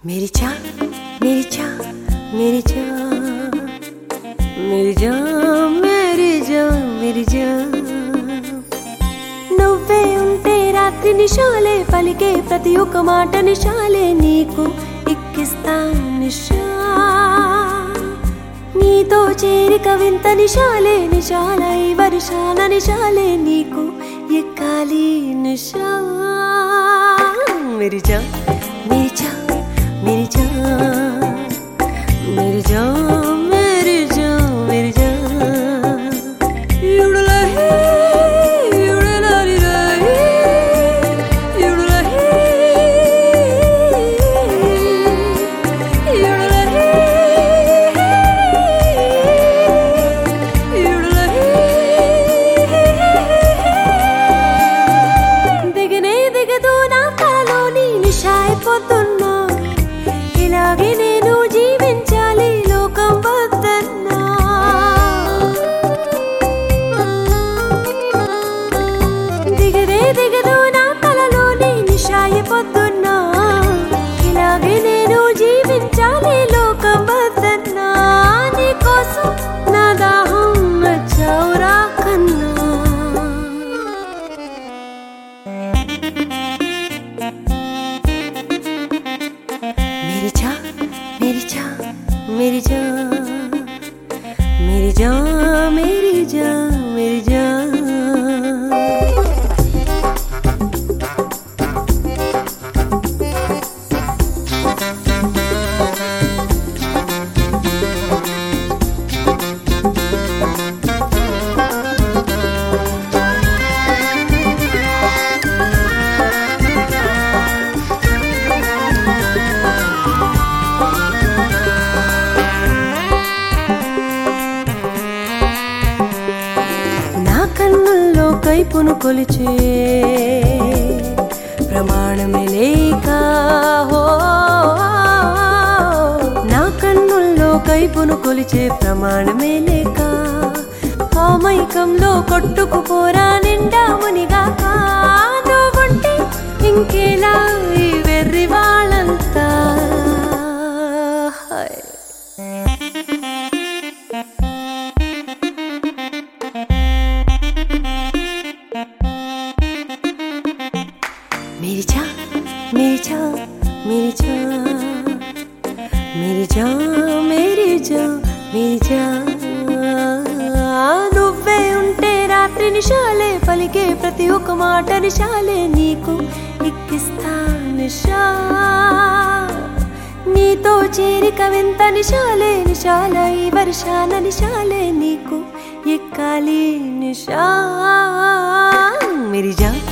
मेरी जान मेरी जान मेरी जान मेरी जान मेरी जान मेरी जान నువ్వే ఉంటే రాత్రి నిశాలే పలికే ప్రతి ఒక్క మాట నిశాలే నీకు ఎక్కిస్తా నిశా నీతో చేరిక వింత నిశాలే నిశాల ఈ వర్షాల నిశాలే నీకు ఎక్కాలి నిశా मेरी जान मेरी जान मेरी जान मेरी जान मेरी जान मेरी जान युडलही युडलाली रही युडलही युडलही युडलही दिगने दिगदू ना कालोनी निशाय पोतुन्ना ఇలాగే నేను జీవించాలి లోకం వద్దన్నా దిగదే దిగదు నా కలలోని నిశాయ పొద్దున్నా ఇలాగే నేను జీవించాలి లోకం వద్దన్నా నీకోసం నా దాహం నచ్చావురా కన్నా मेरी जान मेरी जान मेरी जान मेरी जान मेरी जान मेरी जान కన్నుల్లో కైపును కొలిచే ప్రమాణమే లేక హో నా కన్నుల్లో కైపును కొలిచే ప్రమాణమే లేక ఆ మైకంలో కొట్టుకుపోరా నిండా మునిగాక నువ్వుంటే ఇంకేలా ఈ వెర్రి వాళ్ళంతా मेरी जान मेरी जान मेरी जान मेरी जान मेरी जान मेरी जान నువ్వే ఉంటే రాత్రి నిశాలే పలికే ప్రతి ఒక్క మాట నిశాలే నీకు ఎక్కిస్తా నిశా నీతో చేరిక వింత నిశాలే నిశాల ఈ వర్షాల నిశాలే నీకు ఎక్కాలి నిశా मेरी जान